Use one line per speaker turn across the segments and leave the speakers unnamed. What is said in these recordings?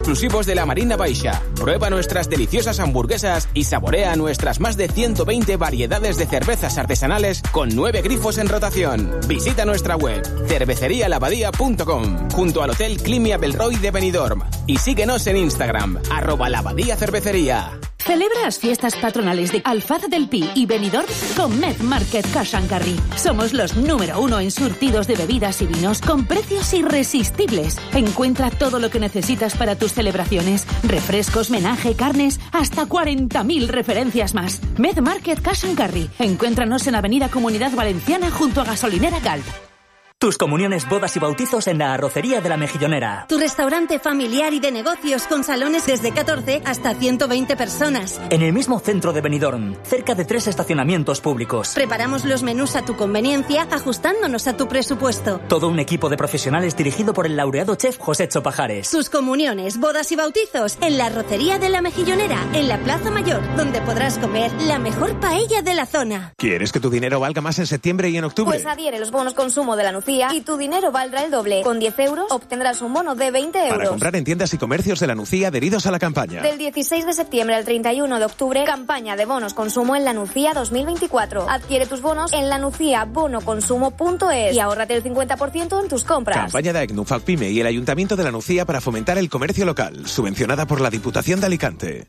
exclusivos de la Marina Baixa. Prueba nuestras deliciosas hamburguesas y saborea nuestras más de 120 variedades de cervezas artesanales con 9 grifos en rotación. Visita nuestra web cervecerialabadía.com junto al Hotel Climia Belroy de Benidorm y síguenos en Instagram @labadía-cervecería.
Celebra las fiestas patronales de Alfaz del Pi y Benidorm con Med Market Cash & Carry. Somos los número 1 en surtidos de bebidas y vinos con precios irresistibles. Encuentra todo lo que necesitas para tus celebraciones. Refrescos, menaje, carnes, hasta 40.000 referencias más. Med Market Cash & Carry. Encuéntranos en Avenida Comunidad Valenciana junto a Gasolinera Galp.
Tus comuniones, bodas y bautizos en la Arrocería de la Mejillonera.
Tu restaurante familiar y de negocios con salones desde 14 hasta 120 personas.
En el mismo centro de Benidorm, cerca de 3 estacionamientos públicos.
Preparamos los menús a tu conveniencia, ajustándonos a tu presupuesto.
Todo un equipo de profesionales dirigido por el laureado chef José Chopajares.
Tus comuniones, bodas y bautizos en la Arrocería de la Mejillonera, en la Plaza Mayor, donde podrás comer la mejor paella de la zona.
¿Quieres que tu dinero valga más en septiembre y en octubre?
Pues adhiere los bonos consumo de la Nucía y tu dinero valdrá el doble. Con 10 euros obtendrás un bono de 20 euros.
Para comprar en tiendas y comercios de la Nucía adheridos a la campaña.
Del 16 de septiembre al 31 de octubre, campaña de bonos consumo en la Nucía 2024. Adquiere tus bonos en lanuciabonoconsumo.es y ahórrate el 50% en tus compras.
Campaña de AECNU, FACPIME y el Ayuntamiento de la Nucía para fomentar el comercio local. Subvencionada por la Diputación de Alicante.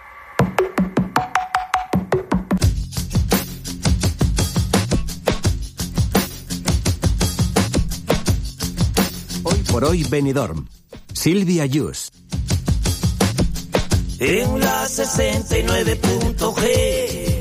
Por hoy Benidorm. Silvia Yus.
En la 69.g.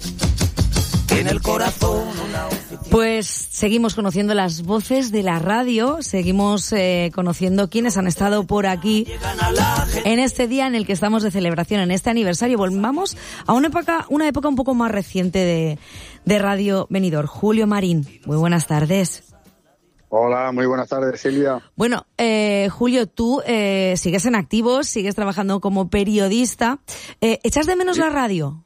En el corazón.
Pues seguimos conociendo las voces de la radio, seguimos conociendo quiénes han estado por aquí en este día en el que estamos de celebración, en este aniversario. Volvamos a una época un poco más reciente de Radio Benidorm. Julio Marín, muy buenas tardes.
Hola, muy buenas tardes, Silvia.
Bueno, Julio, tú sigues en activo, sigues trabajando como periodista. ¿Echas de menos la radio?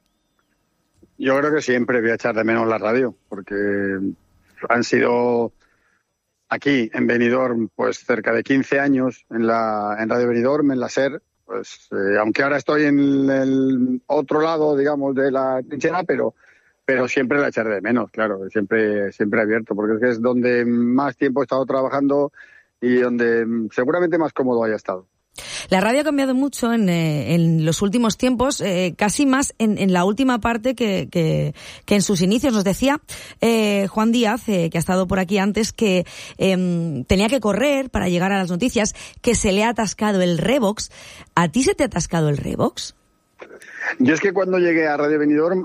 Yo creo que siempre voy a echar de menos la radio, porque han sido aquí en Benidorm pues cerca de 15 años en Radio Benidorm, en la SER. Pues aunque ahora estoy en el otro lado, digamos, de la trinchera, pero siempre la echaré de menos, claro, siempre abierto, porque es que es donde más tiempo he estado trabajando y donde seguramente más cómodo haya estado.
La radio ha cambiado mucho en los últimos tiempos, casi más en la última parte que en sus inicios. Nos decía Juan Díaz, que ha estado por aquí antes, que tenía que correr para llegar a las noticias, que se le ha atascado el Revox. ¿A ti se te ha atascado el Revox?
Yo es que cuando llegué a Radio Benidorm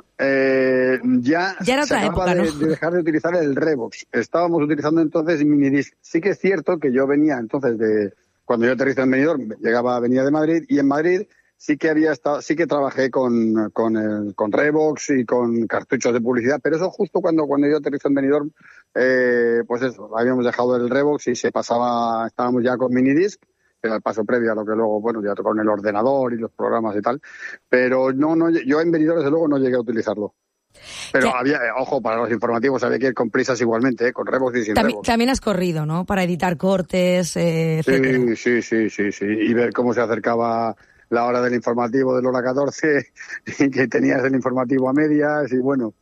ya
era otra época, ¿no?
de dejar de utilizar el Revox. Estábamos utilizando entonces Minidisc. Sí que es cierto que yo venía entonces cuando yo aterricé en Benidorm, venía de Madrid, y en Madrid sí que trabajé con Revox y con cartuchos de publicidad, pero eso justo cuando yo aterricé en Benidorm, pues eso, habíamos dejado el Revox y estábamos ya con Minidisc. Era el paso previo a lo que luego, bueno, ya con el ordenador y los programas y tal. Pero no, yo en Benidorm desde luego no llegué a utilizarlo. Pero ojo, para los informativos había que ir con prisas igualmente, con Revox y sin Revox.
También has corrido, ¿no? Para editar cortes, etcétera.
Sí. Y ver cómo se acercaba la hora del informativo de la hora 14 y que tenías el informativo a medias y bueno...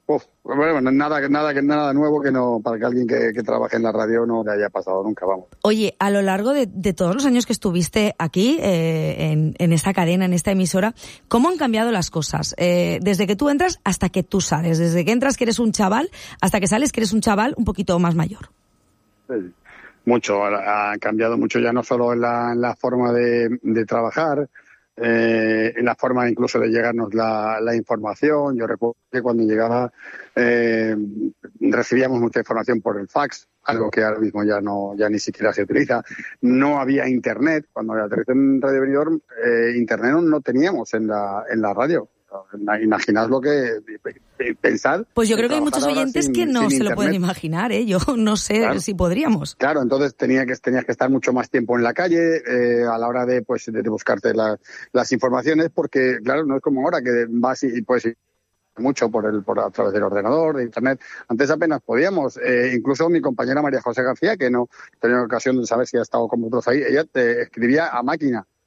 nada nuevo que no, para que alguien que trabaje en la radio no le haya pasado nunca, vamos.
Oye, a lo largo de todos los años que estuviste aquí, en esta cadena, en esta emisora, ¿cómo han cambiado las cosas? Desde que tú entras hasta que tú sales, desde que entras que eres un chaval, hasta que sales que eres un chaval un poquito más mayor.
Sí, mucho, ha cambiado mucho ya no solo en la forma de trabajar, en la forma incluso de llegarnos la información. Yo recuerdo que cuando llegaba recibíamos mucha información por el fax, algo que ahora mismo ya ni siquiera se utiliza. No había internet. Cuando aterricé en Radio Benidorm, internet no teníamos en la radio. Imaginaos lo que pensar.
Pues yo creo que hay muchos oyentes que no se lo pueden imaginar, ¿eh? Yo no sé si podríamos.
Claro, entonces tenías que estar mucho más tiempo en la calle a la hora de buscarte las informaciones, porque claro, no es como ahora que vas y puedes ir mucho a través del ordenador, de internet. Antes apenas podíamos. Incluso mi compañera María José García, que no tenía ocasión de saber si ha estado con vosotros ahí, ella te escribía a máquina.